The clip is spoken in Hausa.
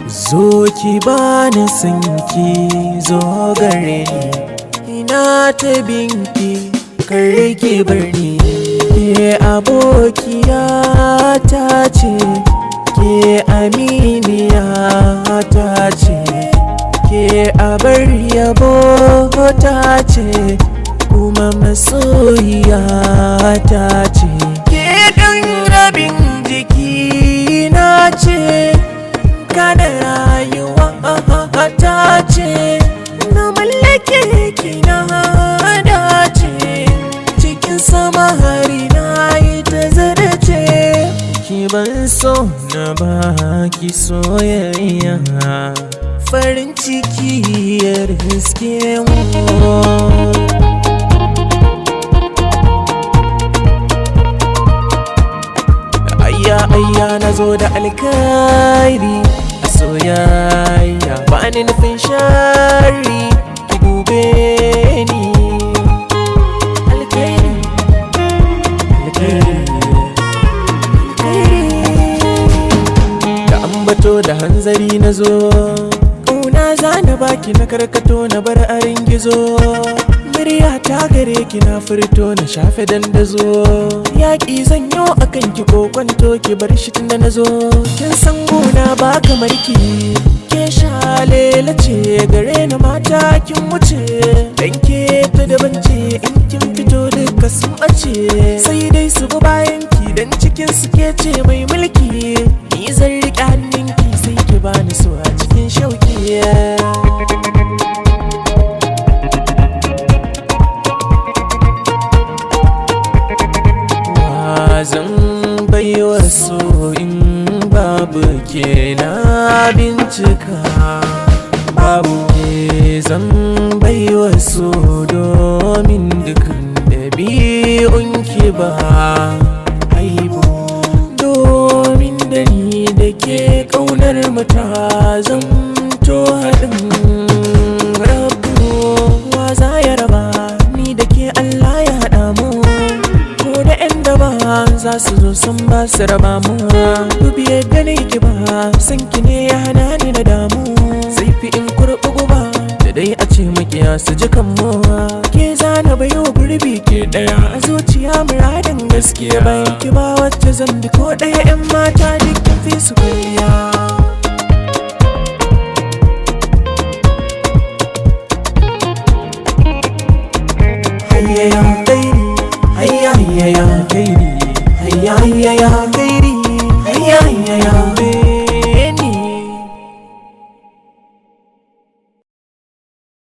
Zo ki bani sanki zo gare ni, ina ta binki kar ki bar ni. Ke abokiya ta ce, ke aminiya ta ce, ke abar yabo ta ce, kuma masoyiya ta ce. Ke ɗan rabin jiki na ce, kana rayuwa ta ce, na mallake ki na dace, cikin samari na yi ta zarce. Ki ban so na baki soyayya, farin ciki ya riske mu. Ayya na zo da alkhairi a soyayya, ba ni nufin shari, ki dube ni. Alkhairi da ambato da hanzari na zo, ƙauna za na baki na karkato na bar arin gizo. Murya ta gare ki na furto na shafe dandazo, yaƙi zan yo akan ki ko kwanto ki bar shi tunda na zo. Kin san gona ba kamar ki, ke shalela ce gare na mata kin wuce, dan ke ta daban ce in kin fito duka sun ɓace. Sai dai su bi bayan ki dan cikin su ke ce mai mulki, ni zan riƙe hannun ki sai ki bani so a cikin shauki. Zan baiwa so in babu ke na bincika, babu ke zan baiwa so domin dukkan ɗabi'un ki ba aibu. Domin da ni da ke ƙaunar mu ta zamto haɗin rabu, wa za ya raba ni da ke Allah ya haɗa mu. Za su zo sun ba su raba mu, dubi yadda na yi ba, san ki ne ya hana ni da damu. Sai fi in kurɓi guba da dai a ce makiya su ji kanmu. Ke zana bayo gurbi ke ɗaya a zuciya muradin gaskiya, bayan ki ba wacce zan bi ko ɗaya. 'Yan mata dukkan fi su